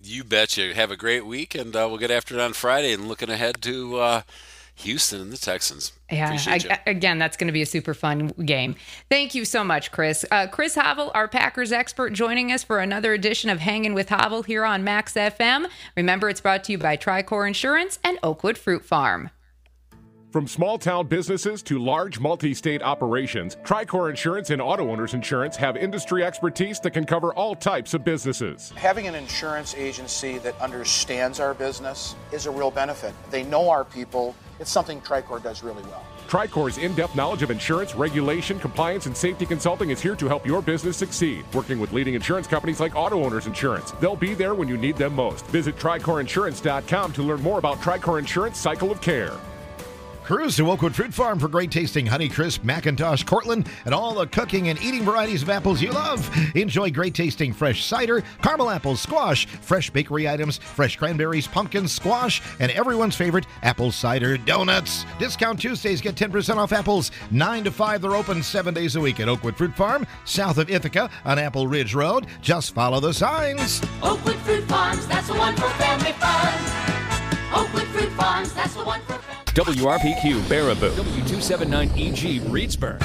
You betcha. Have a great week, and we'll get after it on Friday and looking ahead to Houston and the Texans. Appreciate you. Again, that's going to be a super fun game. Thank you so much, Chris. Chris Havel, our Packers expert, joining us for another edition of Hanging with Havel here on Max FM. Remember, it's brought to you by Tricor Insurance and Oakwood Fruit Farm. From small-town businesses to large multi-state operations, Tricor Insurance and Auto Owners Insurance have industry expertise that can cover all types of businesses. Having an insurance agency that understands our business is a real benefit. They know our people. It's something Tricor does really well. Tricor's in-depth knowledge of insurance, regulation, compliance, and safety consulting is here to help your business succeed. Working with leading insurance companies like Auto Owners Insurance. They'll be there when you need them most. Visit TricorInsurance.com to learn more about Tricor Insurance Cycle of Care. Cruise to Oakwood Fruit Farm for great tasting Honeycrisp, Macintosh, Cortland, and all the cooking and eating varieties of apples you love. Enjoy great tasting fresh cider, caramel apples, squash, fresh bakery items, fresh cranberries, pumpkins, squash, and everyone's favorite apple cider donuts. Discount Tuesdays get 10% off apples. 9 to 5, they're open 7 days a week at Oakwood Fruit Farm, south of Ithaca on Apple Ridge Road. Just follow the signs. Oakwood Fruit Farms, that's the one for family fun. Oakwood Fruit Farms, that's the one for family. WRPQ Baraboo, W279EG Reedsburg.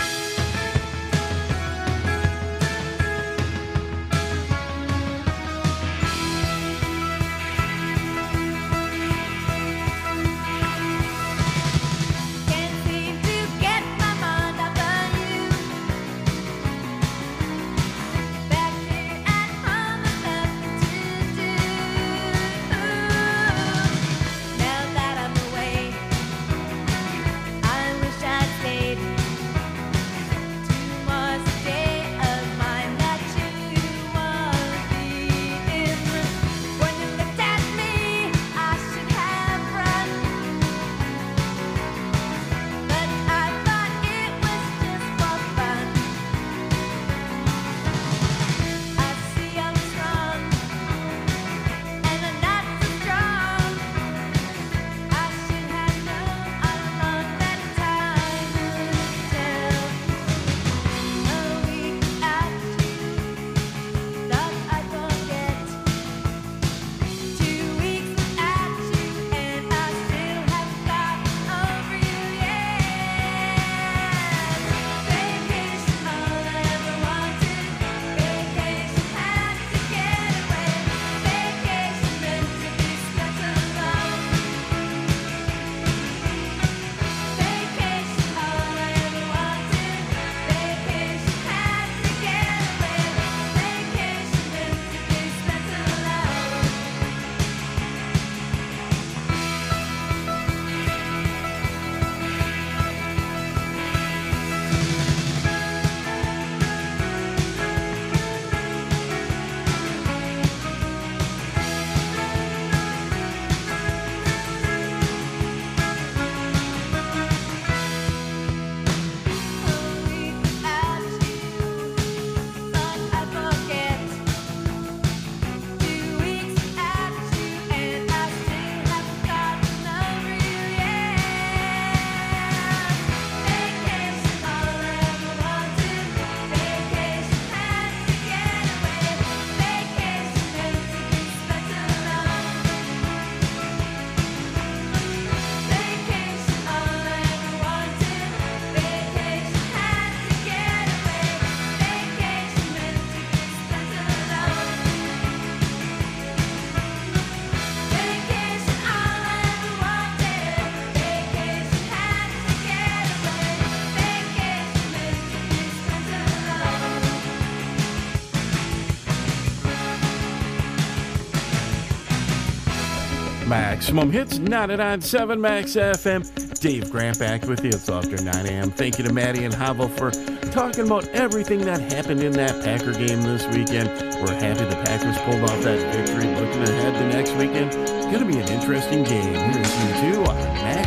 Maximum Hits, 99.7 Max FM. Dave Grant back with you. It's after 9 a.m. Thank you to Maddie and Havel for talking about everything that happened in that Packer game this weekend. We're happy the Packers pulled off that victory. Looking ahead to next weekend, it's going to be an interesting game. Here's you two on Max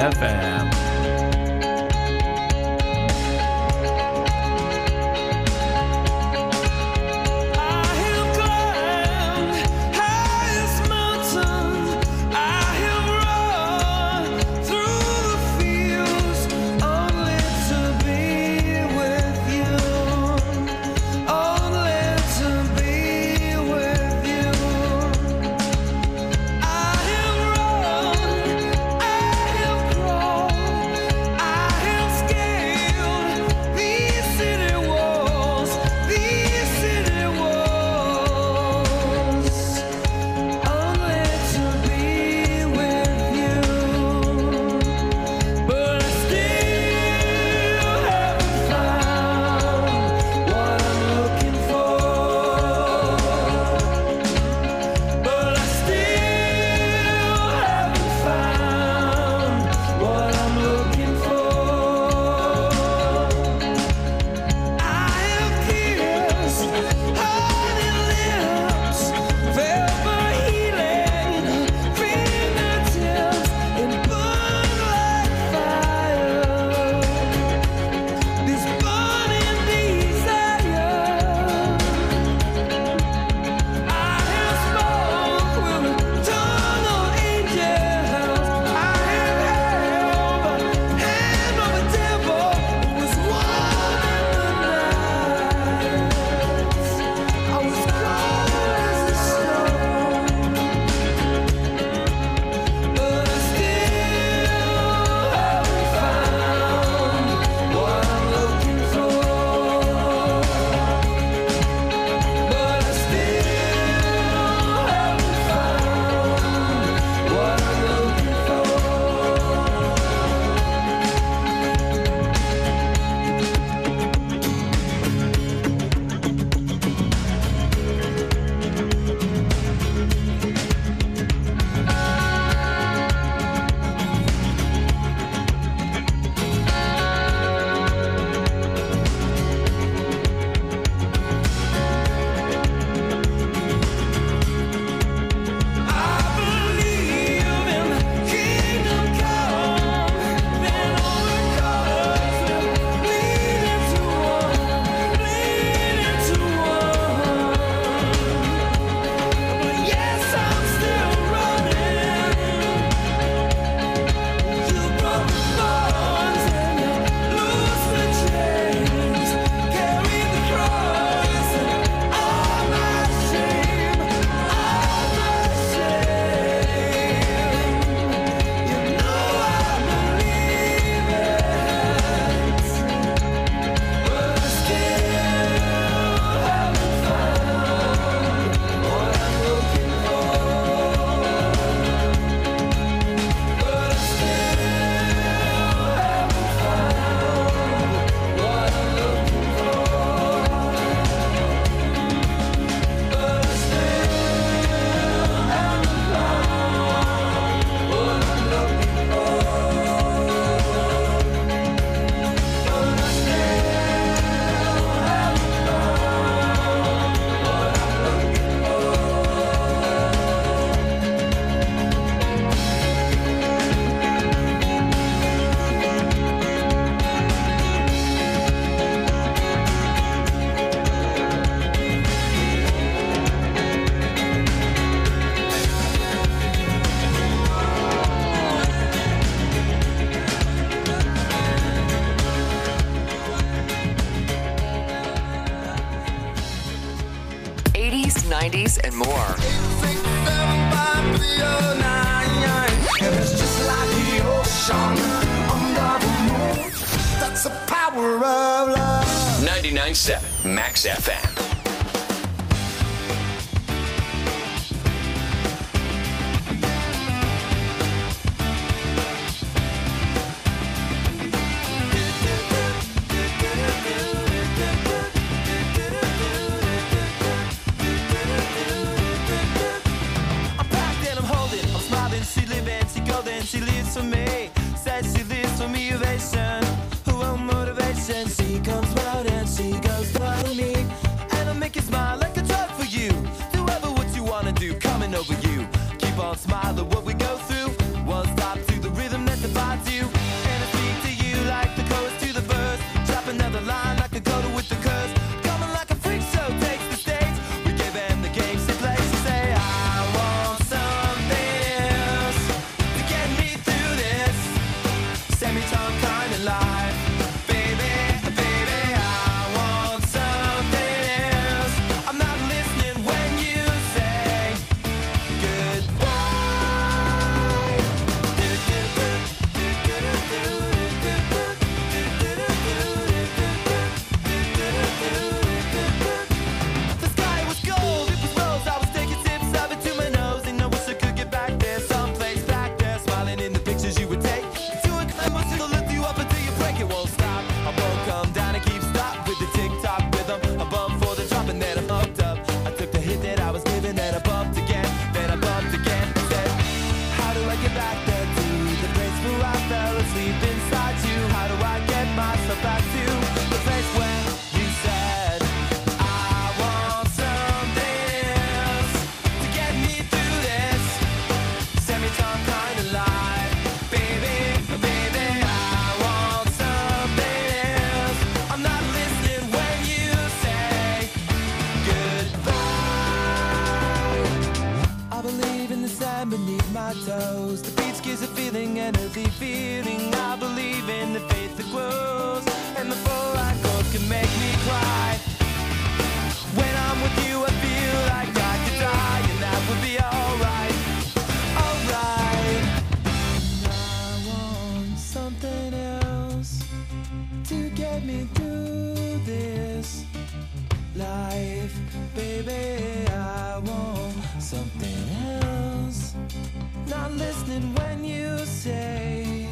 FM. and more. That's the power of love. 99.7 Max FM. She lives for me, says she lives for me, ovation. Her own motivation. She comes round and she goes for me. And I'll make you smile like a drug for you. Do ever what you wanna do, coming over you. Keep on smiling what we go through. One stop to the rhythm that divides you. And I speak to you like the chorus to the verse. Drop another line like a coda with the curse. Coming like a freak show takes the stage. We gave them the game she plays. She say, I want something else to get me through this semi-tongue kind of life. Baby, baby, I want something else. I'm not listening when you say goodbye. The sky was gold, it was rose. I was taking sips of it to my nose, and I wish I could get back there, someplace back there, smiling in the pictures you would take. To a climb, she'll lift you up until you break. It won't stop. I won't come down and keep stop with the tick-tock rhythm. I bumped for the drop and then I bumped up. I took the hit that I was given, then I bumped again, then I bumped again. Said, how do I get back there to the place where I fell asleep inside you? How do I get myself back to the place where you said I want something else to get me through this semi-tongue kind of life? Baby, baby, I want something else. I'm not listening when you say goodbye. I believe in the sand beneath my toes. The beach gives a feeling, an earthy feeling. I believe in the faith that grows, and the full I go can make me cry. When I'm with you, I feel like I could die, and that would be alright, alright. I want something else to get me through this life, baby. I want something else. Not listening when you say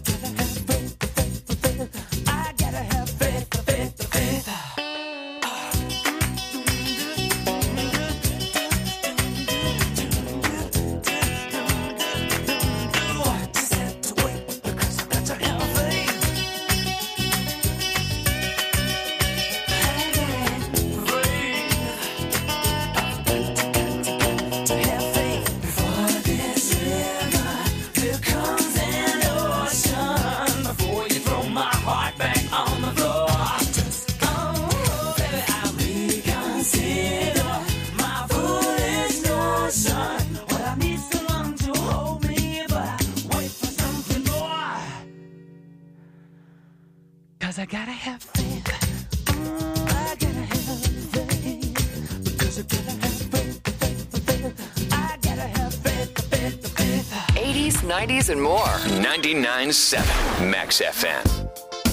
Cause I gotta have faith. I gotta have faith. Because I gotta have faith. I gotta have faith. 80s, 90s, and more. 99.7 Max FM.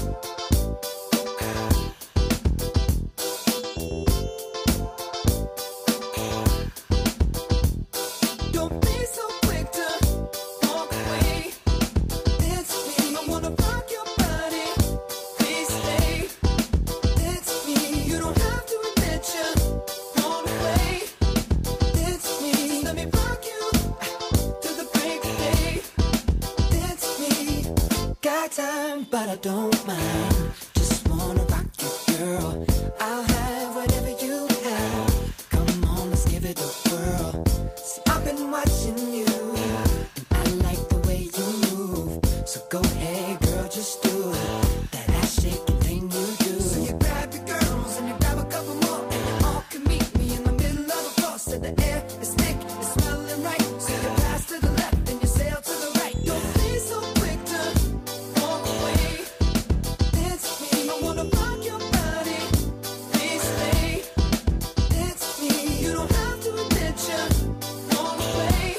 Don't be so quick to walk away. It's me. I wanna rock your body. Please stay. It's me. You don't have to admit you want to play. It's me. Let me rock you to the break of day. It's me. Got time, but I don't mind. Just wanna rock you, girl. I'll have whatever you have. Come on, let's give it a whirl. See, I've been watching you, and I like the way you move. So go ahead, girl, just do it. That ass shaking thing you do. So you grab your girls and you grab a couple more, and you all can meet me in the middle of the floor. So the air is thick, it's smelling right. So you pass to the left and you sail to the right. Don't be so quick to walk away. It's me. I wanna rock your body. Please stay. It's me. You don't have to admit you want to play.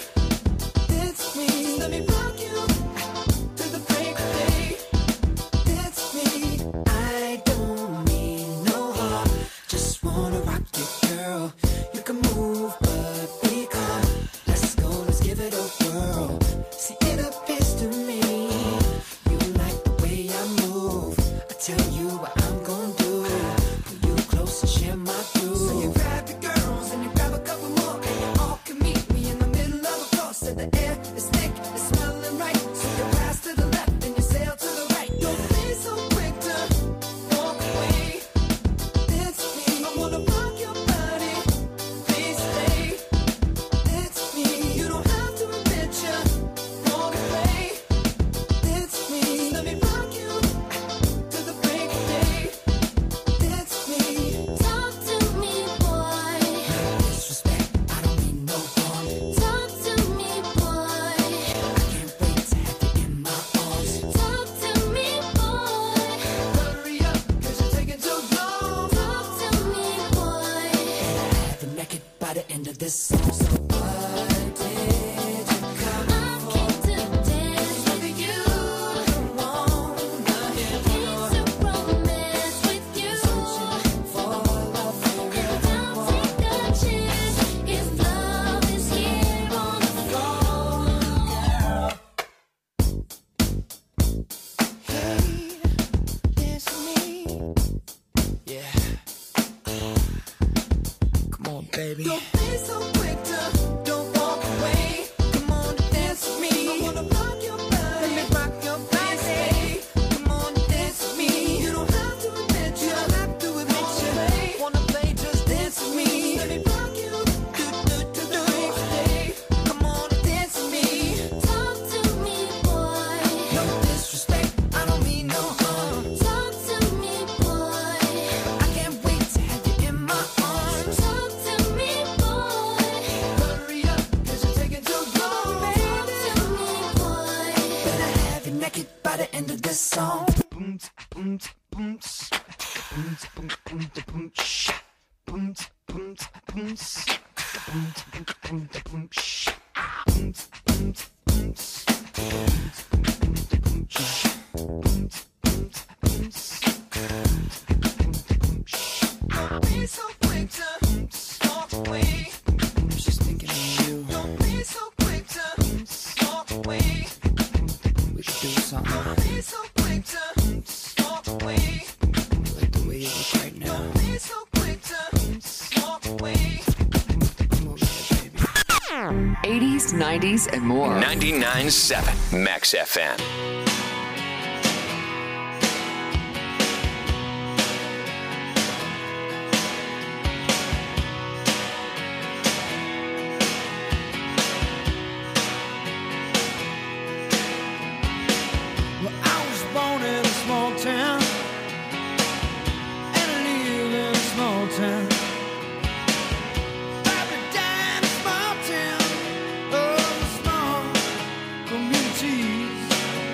It's me. Let me rock you to the break of day. It's me. I don't mean no harm. Just wanna rock you, girl. You can move, but be calm. Let's go, let's give it a whirl. See, it appears to me you like the way I move. I tell you what I'm gonna do. Pull you close and share my groove. So you grab your girls and you grab a couple more, and you all can meet me in the middle of the floor. So the air is thick, it's smelling right. So you pass to the left and you sail to the right. Don't be so quick to walk away. It's me. I wanna rock your body. Please stay. It's me. You don't have to admit you want to play. It's me. Let me rock you to the break of day. It's me. Talk to me, boy. Disrespect, I don't mean no harm. Talk to me, boy. I can't wait to have you in my arms. Talk to me, boy. Hurry up, cause you're taking too long. Talk to me, boy. And I have you naked by the end of this song. So what did you come for? I came to dance with you. Don't wanna hear more. Came to romance with you. Searching for love for real. Don't take a chance if love is here on the floor. Hey, it's me. Yeah. Come on, baby. Don't be so quick to don't walk away. Come on, dance with me. I wanna rock your body. Let me rock your body. Come on, dance with me. You don't have to admit you. Don't have to admit you. Wanna play? Just dance with me. Let me rock you. Come on, dance with me. Talk to me, boy. No disrespect, I don't mean no harm. Talk to me, boy. I can't wait to have you in my arms. Talk to me, boy. Hurry up, cause you're taking too long, baby. Talk to me, boy. Better have you naked by the end of this song. Don't be so quick to walk away. I'm just thinking of you. Don't be so quick to walk away. We should do something. be so quick to walk away. Like the way you look right now. Don't be so quick to walk away. 80s, 90s, and more. 99.7 Max FM. Well, I was born in a small town and I live in a small town. Probably died in a small town of small communities.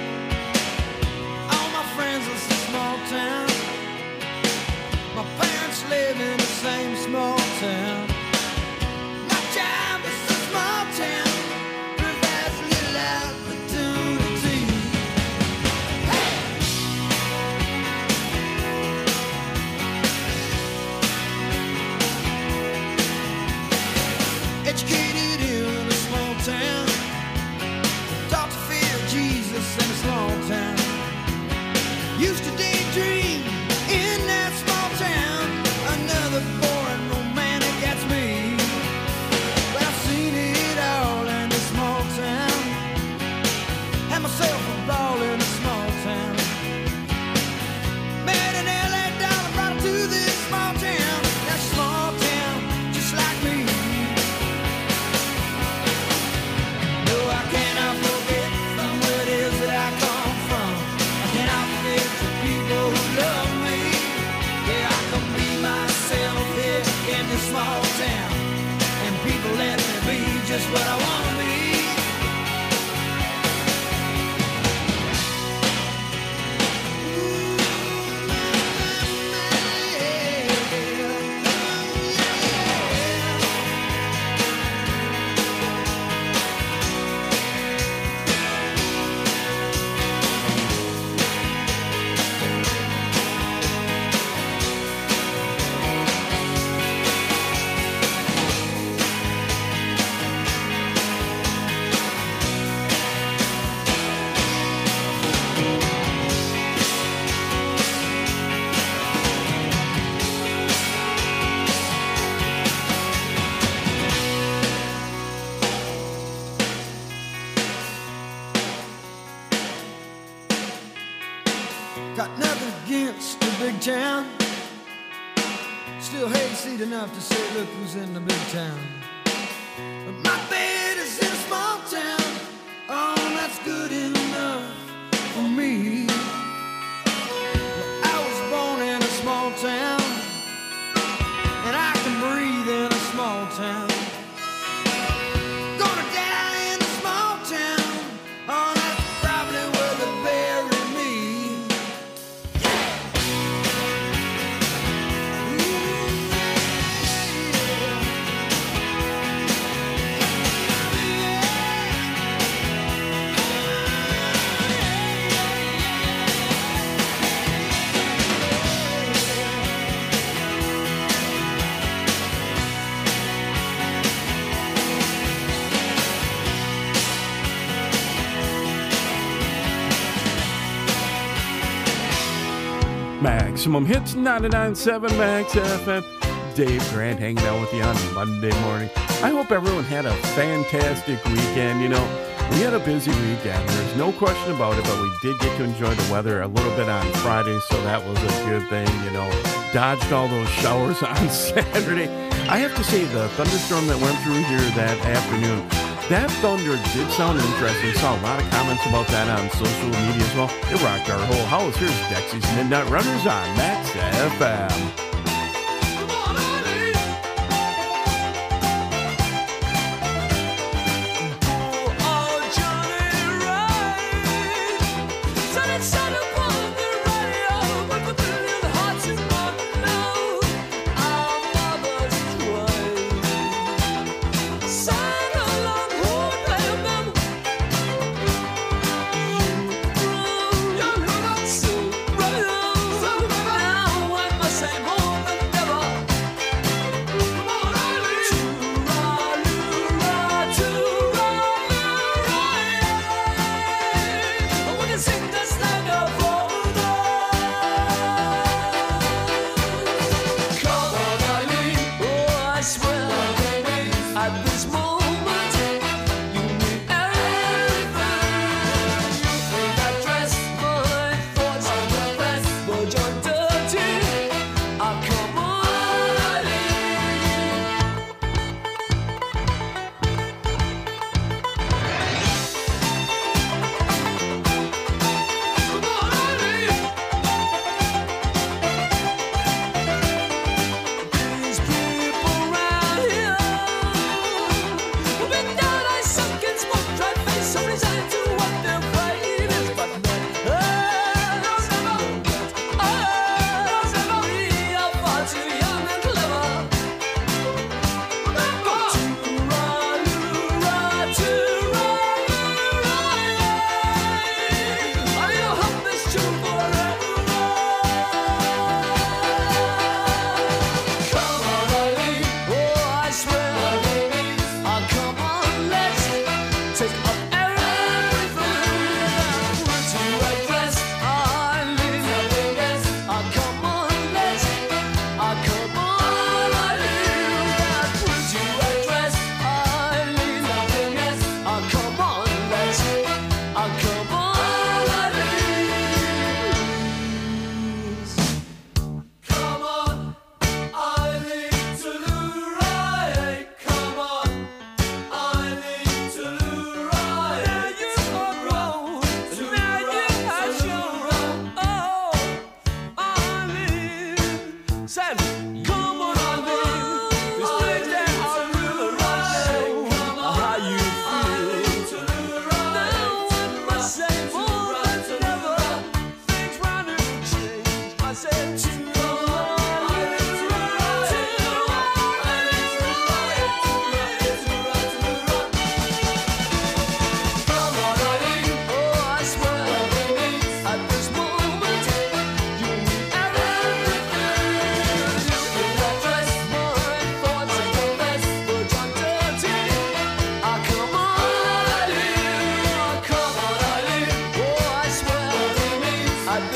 All my friends live in a small town. My parents live in the same small town. My job is a small town. Provides little opportunity. Educated in a small town, taught to fear Jesus in a small town. Used to daydream in that small town. Another boring romantic, that's me. But I've seen it all in a small town. Had myself a ball in a small town. Met an LA dollar, brought him to this small town. That small town, just like me. No, I cannot forget from where it is that I come from. I cannot forget the people who love me. Yeah, I can be myself here in this small town. And people let me be just what I want to be. Got nothing against the big town. Still hayseed enough to say, look who's in the big town. But my bed is in a small town. Oh, that's good enough for me. Well, I was born in a small town, and I can breathe in a small town. Gonna die in a small town. Oh, that's probably where they bury me. Maximum Hits 99.7 Max FM. Dave Grant hanging out with you on Monday morning. I hope everyone had a fantastic weekend. You know, we had a busy weekend. There's no question about it, but we did get to enjoy the weather a little bit on Friday, so that was a good thing. You know, dodged all those showers on Saturday. I have to say, the thunderstorm that went through here that afternoon, that thunder did sound interesting. Saw a lot of comments about that on social media as well. It rocked our whole house. Here's Dexy's Midnight Runners on Max FM. Same home.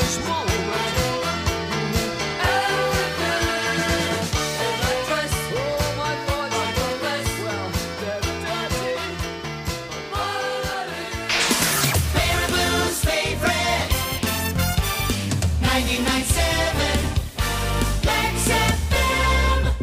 this moment. Marabou's favorite 99.7 Max FM.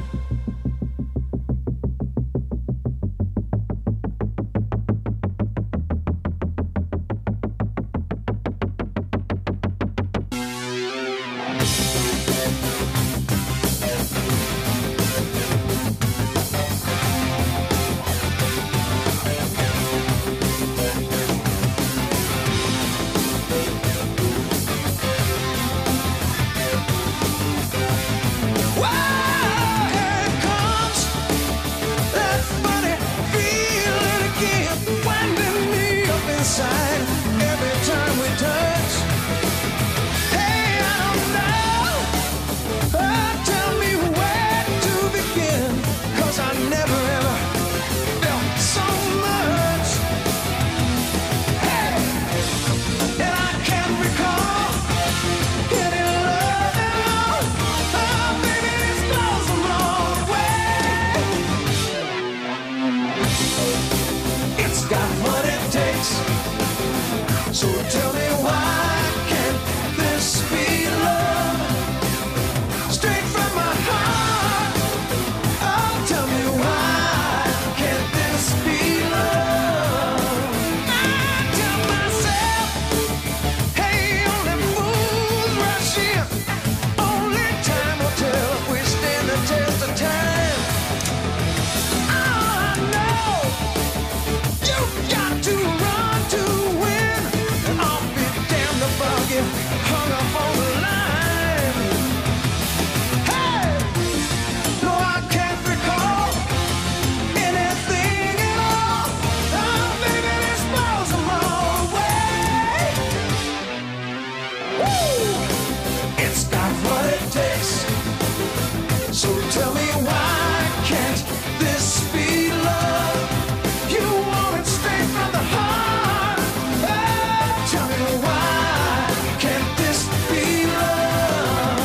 So tell me why can't this be love? Straight from my heart. Oh, tell me why can't this be love? I tell myself, hey, only fools rush in. Only time will tell if we stand the test of time. Oh, I know you got to run to win. I'll be damned if I'll get hung up on the line. Hey! No, I can't recall anything at all. Oh, baby, this blows them all away. Woo! It's got what it takes. So tell me why can't this be love? You want it straight from the heart. Oh, tell me why can't this be love?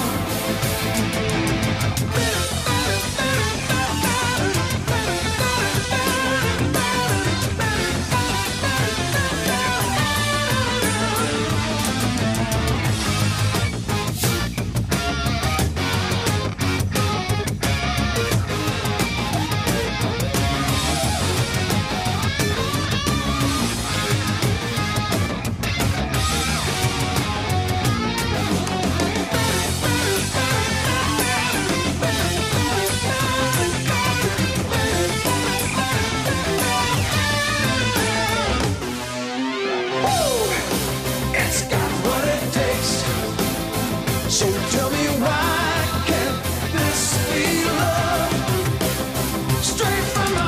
It's got what it takes. So tell me why can't this be love? Straight from my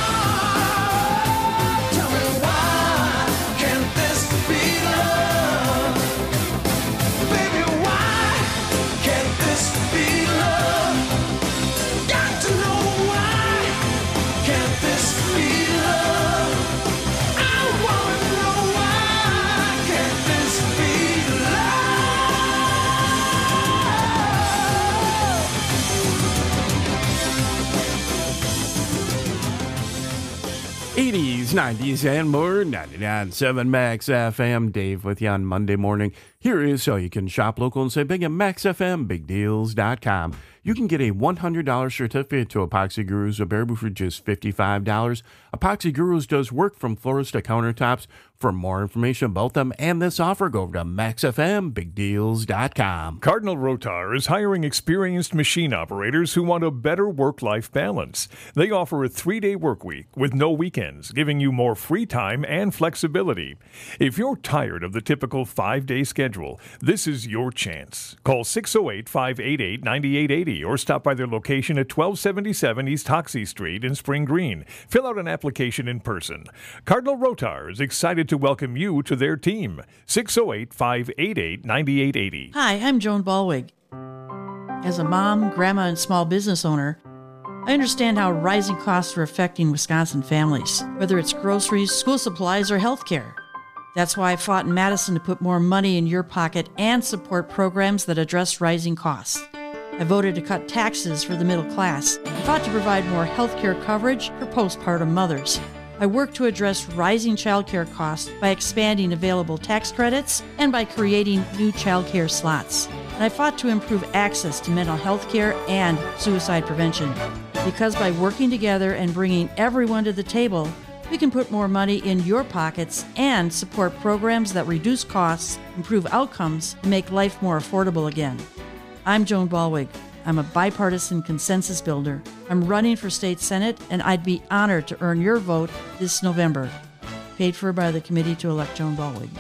heart. Tell me why can't this be love? Baby, why can't this be love? Got to know why can't this be love? I wanna know why can't this be love? 80s, 90s, and more. 99.7 Max FM. Dave with you on Monday morning. Here is how you can shop local and save big at MaxFMBigDeals.com. You can get a $100 certificate to Epoxy Gurus of Baraboo for just $55. Epoxy Gurus does work from floors to countertops. For more information about them and this offer, go over to MaxFMBigDeals.com. Cardinal Rotar is hiring experienced machine operators who want a better work-life balance. They offer a 3-day work week with no weekends, giving you more free time and flexibility. If you're tired of the typical 5-day schedule, this is your chance. Call 608-588-9880 or stop by their location at 1277 East Hoxie Street in Spring Green. Fill out an application in person. Cardinal Rotar is excited to welcome you to their team. 608-588-9880. Hi, I'm Joan Balwig. As a mom, grandma, and small business owner, I understand how rising costs are affecting Wisconsin families, whether it's groceries, school supplies, or healthcare. That's why I fought in Madison to put more money in your pocket and support programs that address rising costs. I voted to cut taxes for the middle class. I fought to provide more health care coverage for postpartum mothers. I worked to address rising child care costs by expanding available tax credits and by creating new child care slots. And I fought to improve access to mental health care and suicide prevention. Because by working together and bringing everyone to the table, we can put more money in your pockets and support programs that reduce costs, improve outcomes, and make life more affordable again. I'm Joan Balwig. I'm a bipartisan consensus builder. I'm running for state senate, and I'd be honored to earn your vote this November. Paid for by the Committee to Elect Joan Balwig.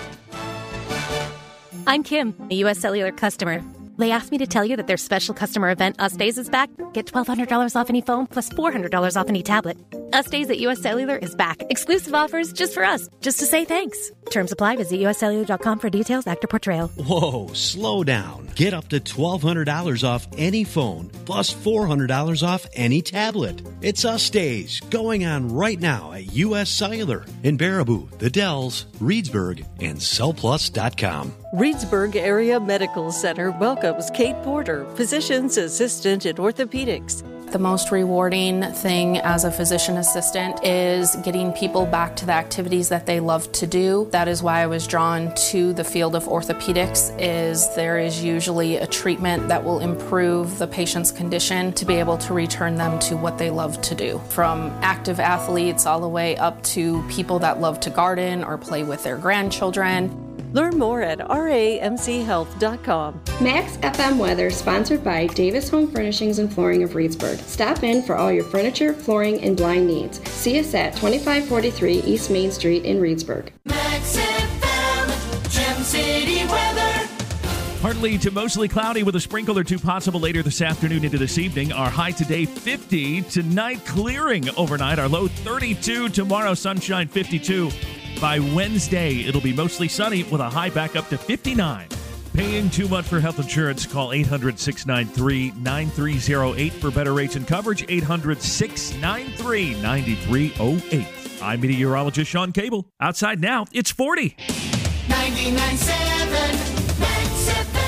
I'm Kim, a U.S. Cellular customer. They asked me to tell you that their special customer event, Us Days, is back. Get $1,200 off any phone plus $400 off any tablet. Us Days at U.S. Cellular is back. Exclusive offers just for us, just to say thanks. Terms apply. Visit uscellular.com for details. Actor portrayal. Whoa, slow down. Get up to $1,200 off any phone plus $400 off any tablet. It's Us Days going on right now at U.S. Cellular in Baraboo, The Dells, Reedsburg, and CellPlus.com. Reedsburg Area Medical Center welcomes Kate Porter, Physician's Assistant in Orthopedics. The most rewarding thing as a physician assistant is getting people back to the activities that they love to do. That is why I was drawn to the field of orthopedics, is there is usually a treatment that will improve the patient's condition to be able to return them to what they love to do. From active athletes all the way up to people that love to garden or play with their grandchildren. Learn more at ramchealth.com. Max FM weather sponsored by Davis Home Furnishings and Flooring of Reedsburg. Stop in for all your furniture, flooring, and blind needs. See us at 2543 East Main Street in Reedsburg. Max FM, Gem City weather. Partly to mostly cloudy with a sprinkle or two possible later this afternoon into this evening. Our high today 50. Tonight clearing overnight. Our low 32. Tomorrow sunshine 52. By Wednesday, it'll be mostly sunny with a high back up to 59. Paying too much for health insurance? Call 800-693-9308 for better rates and coverage. 800-693-9308. I'm meteorologist Sean Cable. Outside now, it's 40. 99.7 Max FM.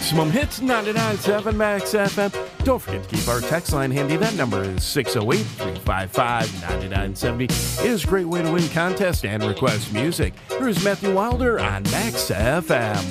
Maximum Hits 99.7 Max FM. Don't forget to keep our text line handy. That number is 608-355-9970. It is a great way to win contests and request music. Here's Matthew Wilder on Max FM.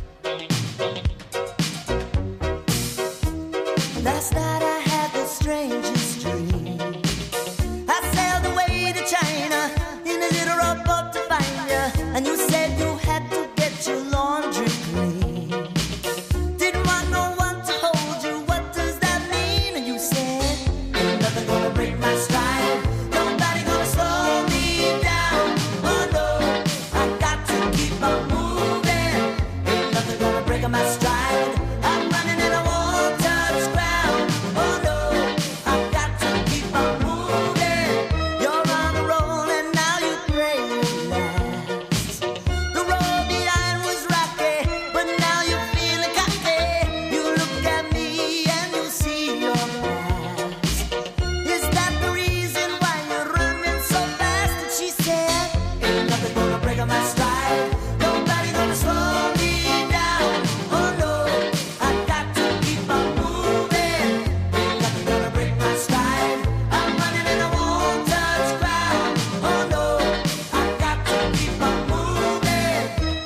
Last night I had the strangest dream. I sailed away to China in a little rowboat to find you, and you said you had to get your laundry clean. Didn't want no one to hold you. What does that mean? And you said, ain't nothing gonna break my stride. Nobody gonna slow me down. Oh no, I got to keep on moving. Ain't nothing gonna break my stride. I'm running and I won't touch ground. Oh no, I got to keep on moving. You're on a roll and now you pray you last. The road behind was rocky, but now you're feeling cocky. You look at me and you see your past. Is that the reason why you're running so fast? And she said, ain't nothing gonna break on my stride. Nobody gonna slow me down. Oh no, I got to keep on moving. Ain't nothing gonna break my stride. I'm running and I won't touch ground. Oh no, I got to keep on moving.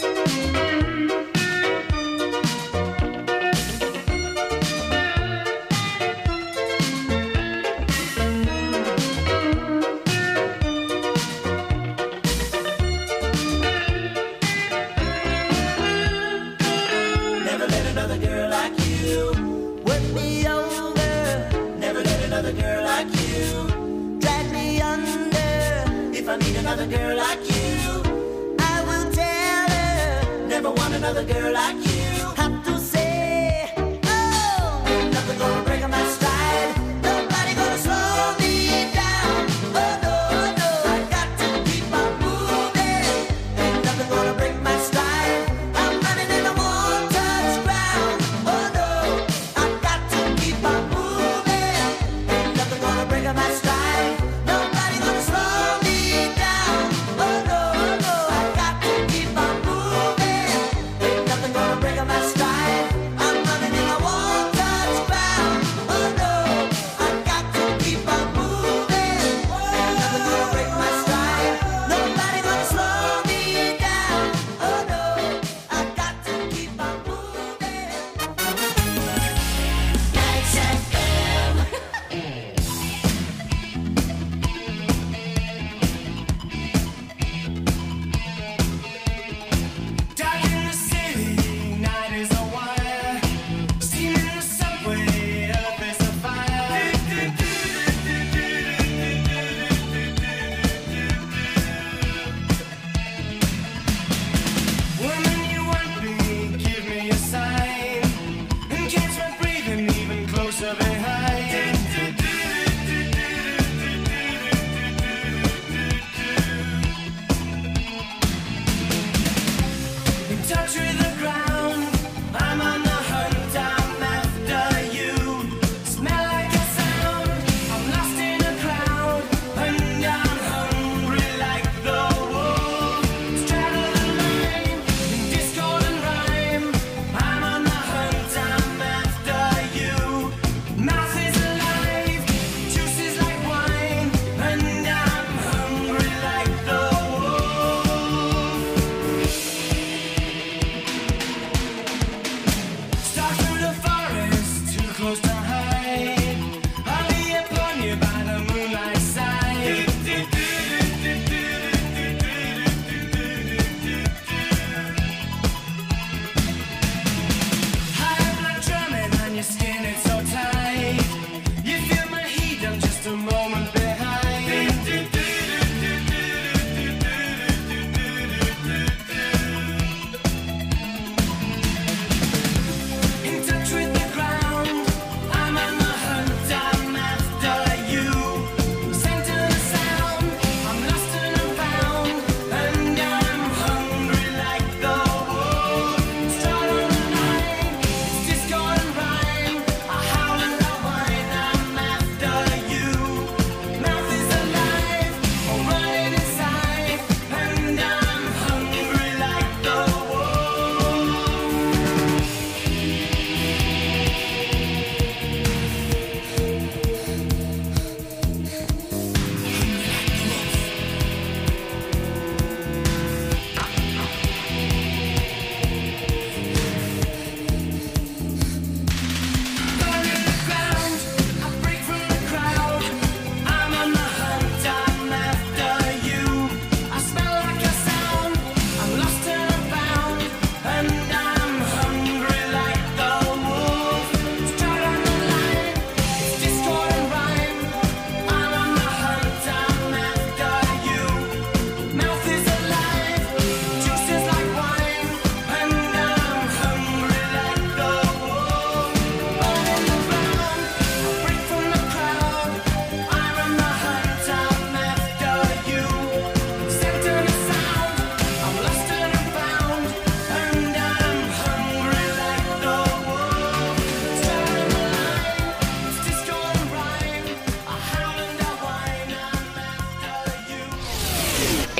Never let another girl like you work me over. Never let another girl like you drag me under. If I meet another girl like you, I will tell her. Never want another girl like you. Have to say, oh, ain't nothing gonna break on my stride. Nobody gonna slow me down. Oh no, no, I got to keep on moving. Ain't nothing gonna break my stride. I'm running and I won't touch ground. Oh no, I got to keep on moving. Ain't nothing gonna break my stride. Nobody gonna slow me down. Oh no, no, I got to keep on moving. Ain't nothing gonna break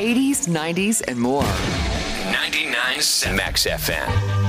80s, 90s, and more. 99.7 Max FM.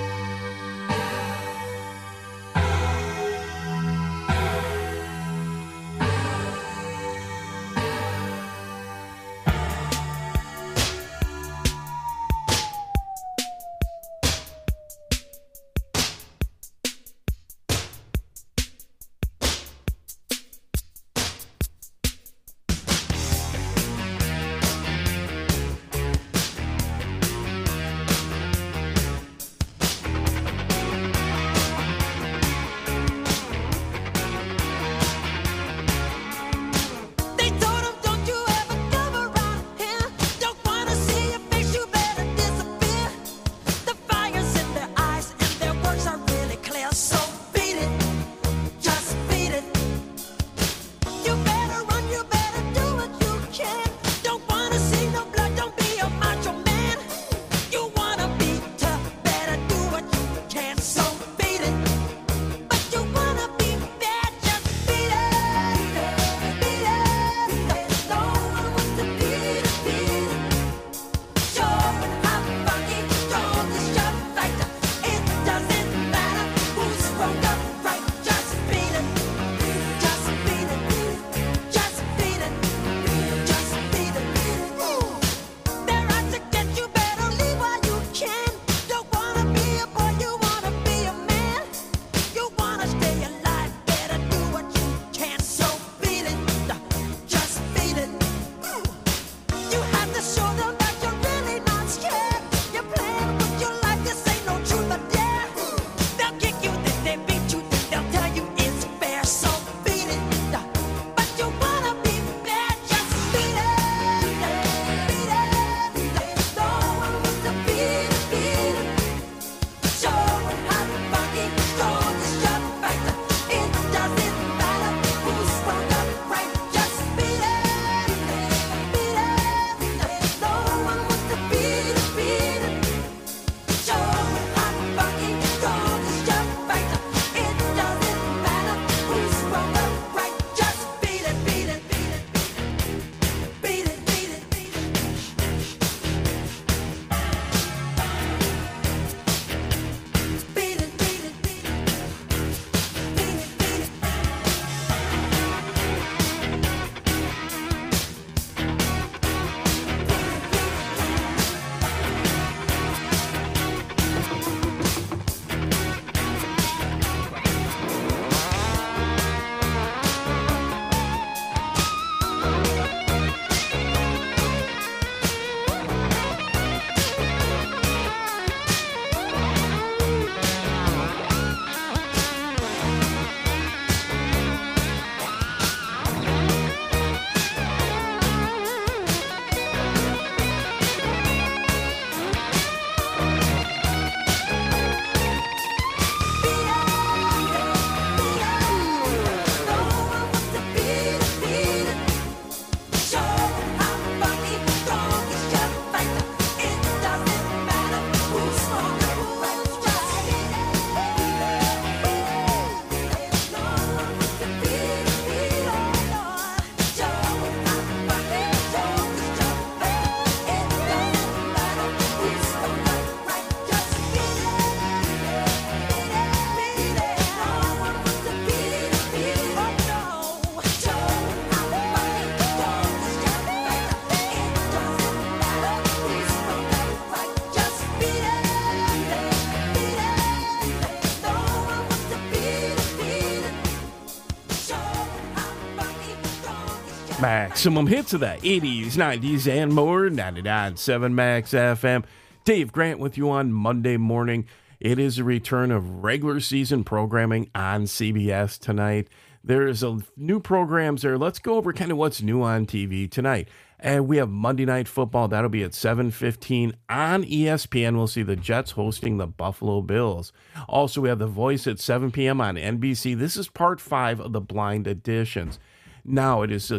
Maximum hits of the 80s, 90s, and more. 99.7 Max FM. Dave Grant with you on Monday morning. It is a return of regular season programming on CBS tonight. There's a new programs there. Let's go over kind of what's new on TV tonight. And we have Monday Night Football. That'll be at 7:15 on ESPN. We'll see the Jets hosting the Buffalo Bills. Also, we have The Voice at 7 p.m. on NBC. This is part 5 of the Blind Editions. Now, it is the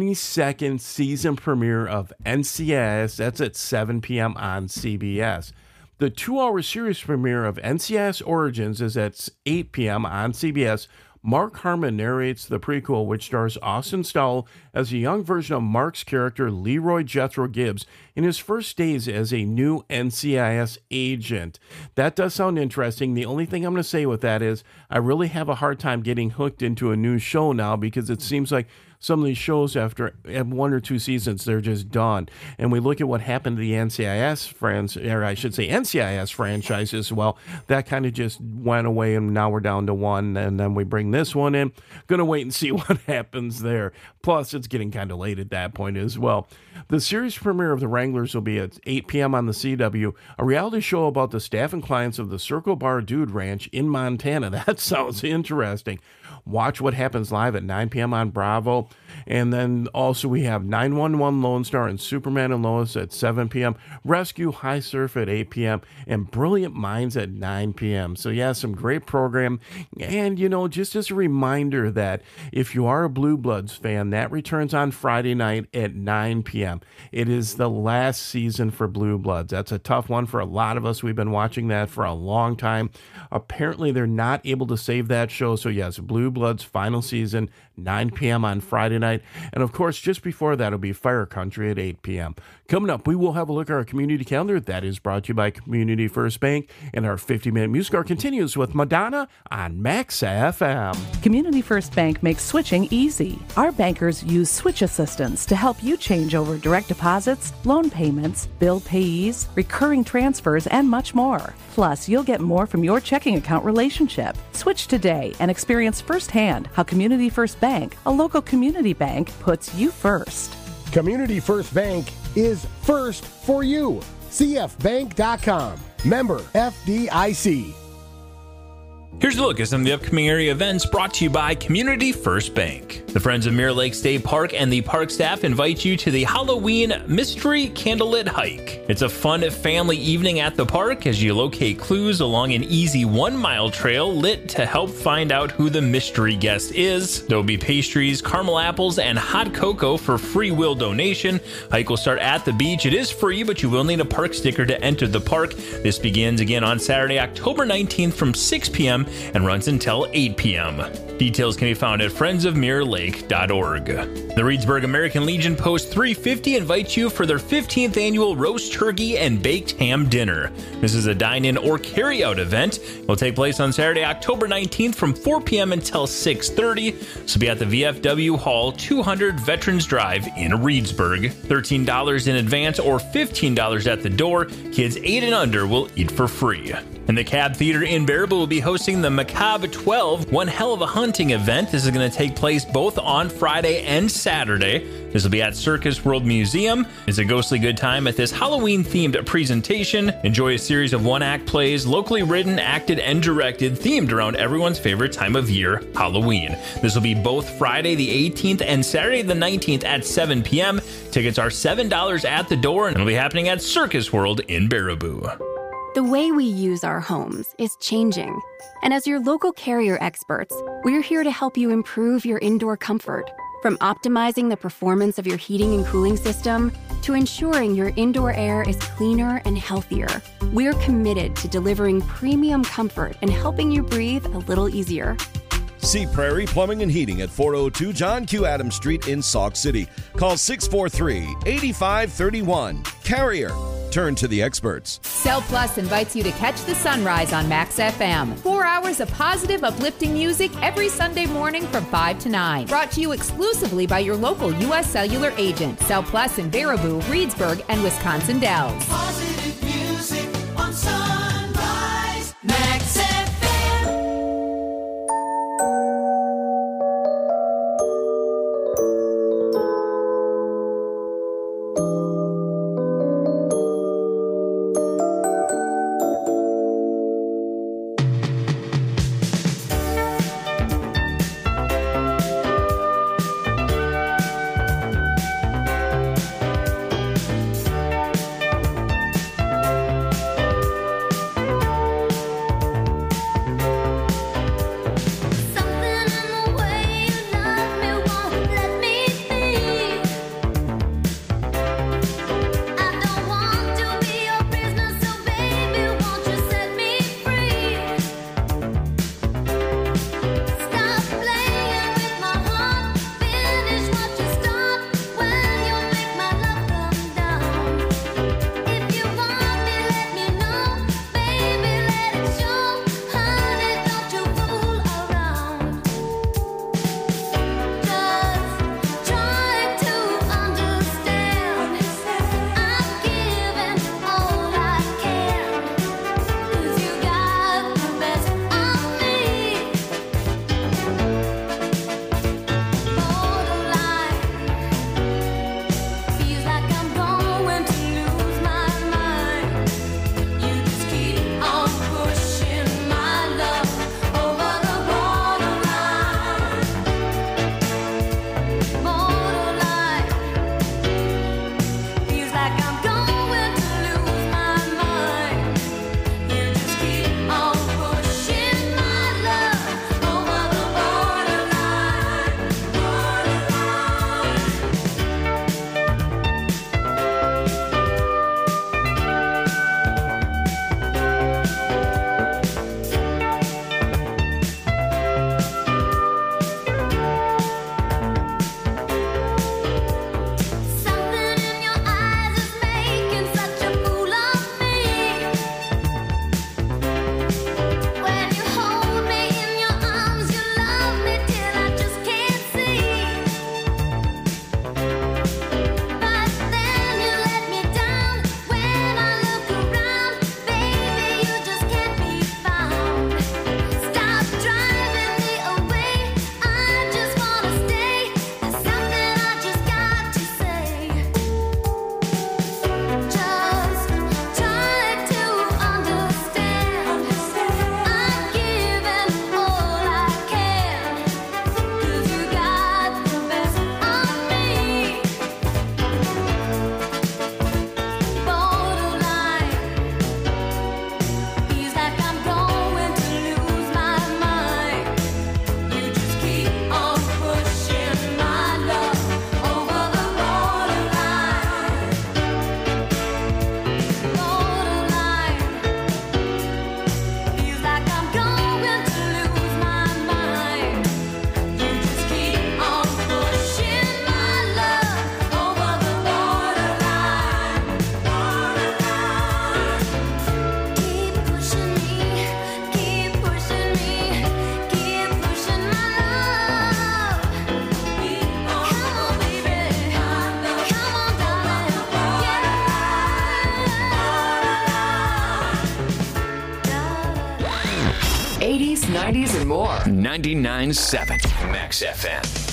22nd season premiere of NCIS. That's at 7 p.m. on CBS. The 2-hour series premiere of NCIS Origins is at 8 p.m. on CBS Mark Harmon narrates the prequel, which stars Austin Stowell as a young version of Mark's character Leroy Jethro Gibbs in his first days as a new NCIS agent. That does sound interesting. The only thing I'm going to say with that is I really have a hard time getting hooked into a new show now, because it seems like some of these shows after 1 or 2 seasons, they're just done. And we look at what happened to the NCIS franchises. Well, that kind of just went away, and now we're down to 1, and then we bring this one in. Gonna wait and see what happens there. Plus, it's getting kind of late at that point as well. The series premiere of The Wranglers will be at 8 p.m. on the CW, a reality show about the staff and clients of the Circle Bar Dude Ranch in Montana. That sounds interesting. Watch what happens live at 9 p.m. on Bravo. And then also we have 911 Lone Star and Superman and Lois at 7 p.m. Rescue High Surf at 8 p.m. and Brilliant Minds at 9 p.m. So yeah, some great program. And, you know, just as a reminder that if you are a Blue Bloods fan, that returns on Friday night at 9 p.m. It is the last season for Blue Bloods. That's a tough one for a lot of us. We've been watching that for a long time. Apparently, they're not able to save that show. So yes, Blue Bloods final season, 9 p.m. on Friday night. And of course, just before that will be Fire Country at 8 p.m. Coming up, we will have a look at our community calendar. That is brought to you by Community First Bank. And our 50-minute music hour continues with Madonna on Max FM. Community First Bank makes switching easy. Our bankers use switch assistance to help you change over direct deposits, loan payments, bill payees, recurring transfers, and much more. Plus, you'll get more from your checking account relationship. Switch today and experience firsthand how Community First Bank, a local community bank, puts you first. Community First Bank is first for you. CFBank.com. Member FDIC. Here's a look at some of the upcoming area events brought to you by Community First Bank. The Friends of Mirror Lake State Park and the park staff invite you to the Halloween Mystery Candlelit Hike. It's a fun family evening at the park as you locate clues along an easy 1-mile trail lit to help find out who the mystery guest is. There will be pastries, caramel apples, and hot cocoa for free will donation. Hike will start at the beach. It is free, but you will need a park sticker to enter the park. This begins again on Saturday, October 19th from 6 p.m. and runs until 8 p.m. Details can be found at friendsofmirrorlake.org. The Reedsburg American Legion Post 350 invites you for their 15th annual roast turkey and baked ham dinner. This is a dine-in or carry-out event. It will take place on Saturday, October 19th from 4 p.m. until 6:30. So be at the VFW Hall, 200 Veterans Drive in Reedsburg. $13 in advance or $15 at the door. Kids 8 and under will eat for free. And the Cab Theater in Baraboo will be hosting the Macabre 12 One Hell of a Hunting event. This is going to take place both on Friday and Saturday. This will be at Circus World Museum. It's a ghostly good time at this Halloween-themed presentation. Enjoy a series of one-act plays, locally written, acted, and directed, themed around everyone's favorite time of year, Halloween. This will be both Friday the 18th and Saturday the 19th at 7 p.m. Tickets are $7 at the door, and it'll be happening at Circus World in Baraboo. The way we use our homes is changing. And as your local Carrier experts, we're here to help you improve your indoor comfort. From optimizing the performance of your heating and cooling system to ensuring your indoor air is cleaner and healthier, we're committed to delivering premium comfort and helping you breathe a little easier. See Prairie Plumbing and Heating at 402 John Q. Adams Street in Sauk City. Call 643-8531. Carrier. Turn to the experts. Cell Plus invites you to catch the sunrise on Max FM. 4 hours of positive, uplifting music every Sunday morning from 5 to 9. Brought to you exclusively by your local U.S. Cellular agent. Cell Plus in Baraboo, Reedsburg, and Wisconsin Dells. Positive music on Sunrise. Max FM. 90s, and more. 99.7 Max FM.